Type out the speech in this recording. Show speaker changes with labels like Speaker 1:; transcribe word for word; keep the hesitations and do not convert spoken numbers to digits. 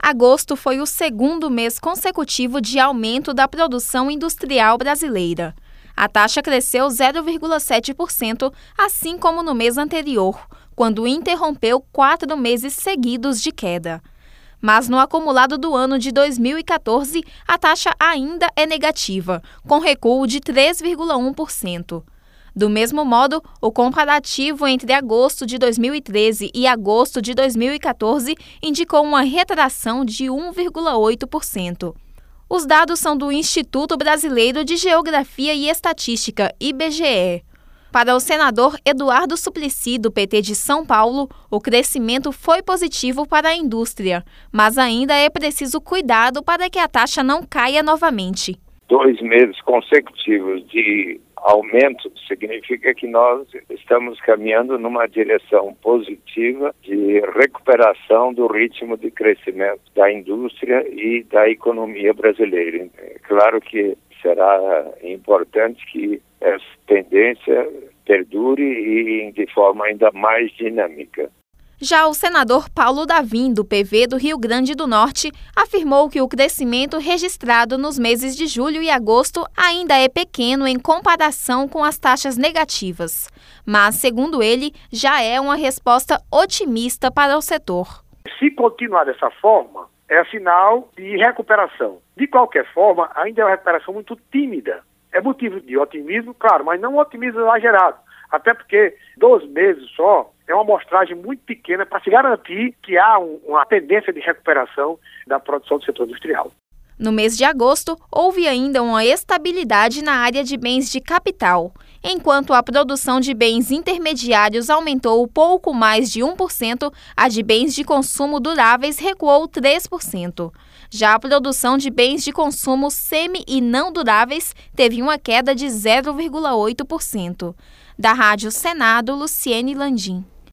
Speaker 1: Agosto foi o segundo mês consecutivo de aumento da produção industrial brasileira. A taxa cresceu zero vírgula sete por cento, assim como no mês anterior, quando interrompeu quatro meses seguidos de queda. Mas no acumulado do ano de dois mil e quatorze, a taxa ainda é negativa, com recuo de três vírgula um por cento. Do mesmo modo, o comparativo entre agosto de dois mil e treze e agosto de dois mil e quatorze indicou uma retração de um vírgula oito por cento. Os dados são do Instituto Brasileiro de Geografia e Estatística, I B G E. Para o senador Eduardo Suplicy, do P T de São Paulo, o crescimento foi positivo para a indústria, mas ainda é preciso cuidado para que a taxa não caia novamente.
Speaker 2: Dois meses consecutivos de aumento significa que nós estamos caminhando numa direção positiva de recuperação do ritmo de crescimento da indústria e da economia brasileira. É claro que será importante que essa tendência perdure e de forma ainda mais dinâmica.
Speaker 1: Já o senador Paulo Davim, do P V do Rio Grande do Norte, afirmou que o crescimento registrado nos meses de julho e agosto ainda é pequeno em comparação com as taxas negativas. Mas, segundo ele, já é uma resposta otimista para o setor.
Speaker 3: Se continuar dessa forma, é sinal de recuperação. De qualquer forma, ainda é uma recuperação muito tímida. É motivo de otimismo, claro, mas não um otimismo exagerado. Até porque dois meses só é uma amostragem muito pequena para se garantir que há um, uma tendência de recuperação da produção do setor industrial.
Speaker 1: No mês de agosto, houve ainda uma estabilidade na área de bens de capital, enquanto a produção de bens intermediários aumentou pouco mais de um por cento, a de bens de consumo duráveis recuou três por cento. Já a produção de bens de consumo semi e não duráveis teve uma queda de zero vírgula oito por cento. Da Rádio Senado, Luciene Landim.